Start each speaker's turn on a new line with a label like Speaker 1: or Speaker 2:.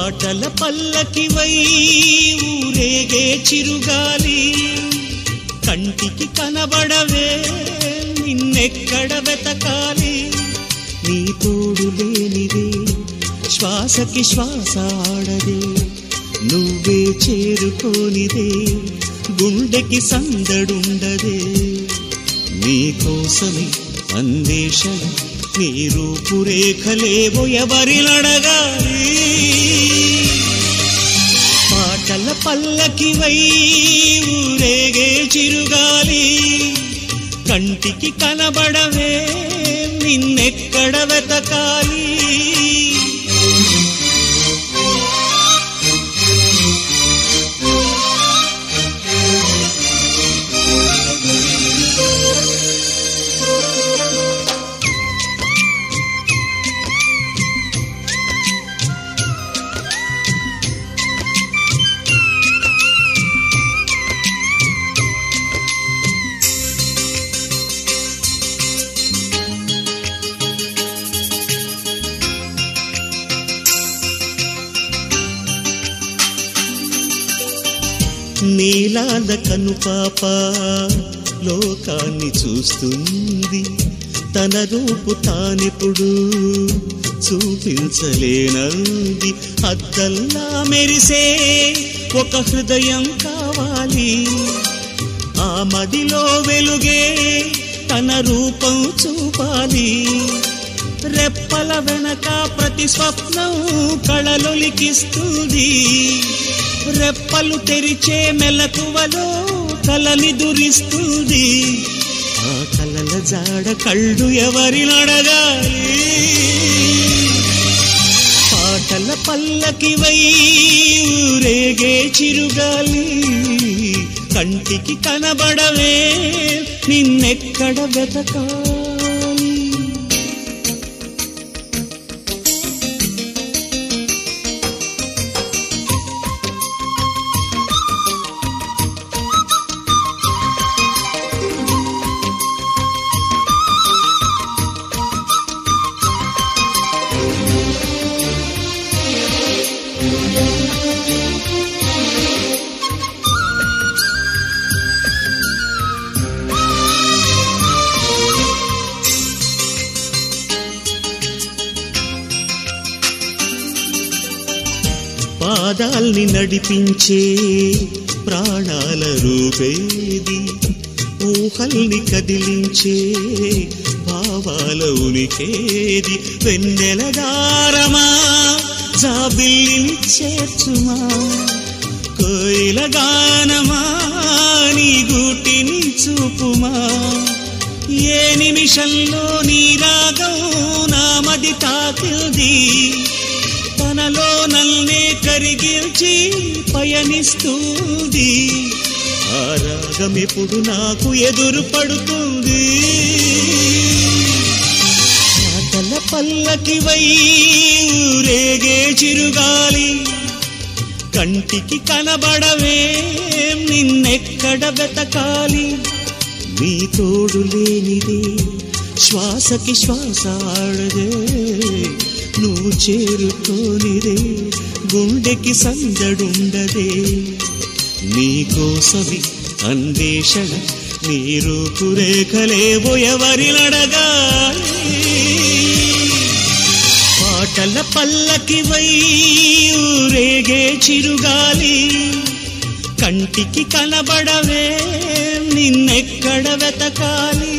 Speaker 1: పాటల పల్లకివై ఊరేగే చిరుగాలి కంటికి కనబడవే నిన్నెక్కడ వెతకాలి నీ తోడు లేనిదే శ్వాసకి శ్వాస ఆడదే నువ్వే చేరుకోనిదే గుండెకి సందడుండదే నీకోసమే అన్వేషణ నీ రూపురేఖలేవో ఎవరినడగాలి పాటల పల్లకివై ఊరేగే చిరుగాలి కంటికి కనబడవే నిన్నెక్కడ వెతకాలి నీలాల కనుపాప లోకాన్ని చూస్తుంది తన రూపు తానిప్పుడు చూపించలేనంది అద్దల్లా మెరిసే ఒక హృదయం కావాలి ఆ మదిలో వెలుగే తన రూపం చూపాలి రెప్పల వెనక ప్రతి స్వప్నం కళలొలికిస్తుంది రెప్పలు తెరిచే మెలకువలో కలని దురిస్తుంది ఆ కలల జాడ కళ్ళు ఎవరినడగాలి పాటల పల్లకివై ఊరేగే చిరుగాలి కంటికి కనబడవే నిన్నెక్కడ వెతకాలి పాదాల్ని నడిపించే ప్రాణాల రూపేది ఊహల్ని కదిలించే భావాల ఉనికేది వెన్నెల దారమా జాబిల్లిని చేర్చుమా కోయిల గానమా నీ గూటిని చూపుమా ఏ నిమిషంలో నీ రాగం నామది తాకింది తనలో నల్నే కరిగించి పయనిస్తుంది ఆ రాగమెప్పుడు నాకు ఎదురు పడుతుంది పాటల పల్లకివై ఊరేగే చిరుగాలి కంటికి కనబడవే నిన్నెక్కడ వెతకాలి నీ తోడు లేనిదే శ్వాసకి శ్వాస ఆడదే నువ్వు చేరుకోనిదే గుండెకి సందడుండదే నీకోసమే అన్వేషణ నీ రూపురేఖలేవో ఎవరినడగాలి పాటల పల్లకివై ఊరేగే చిరుగాలి కంటికి కనబడవే నిన్నెక్కడ వెతకాలి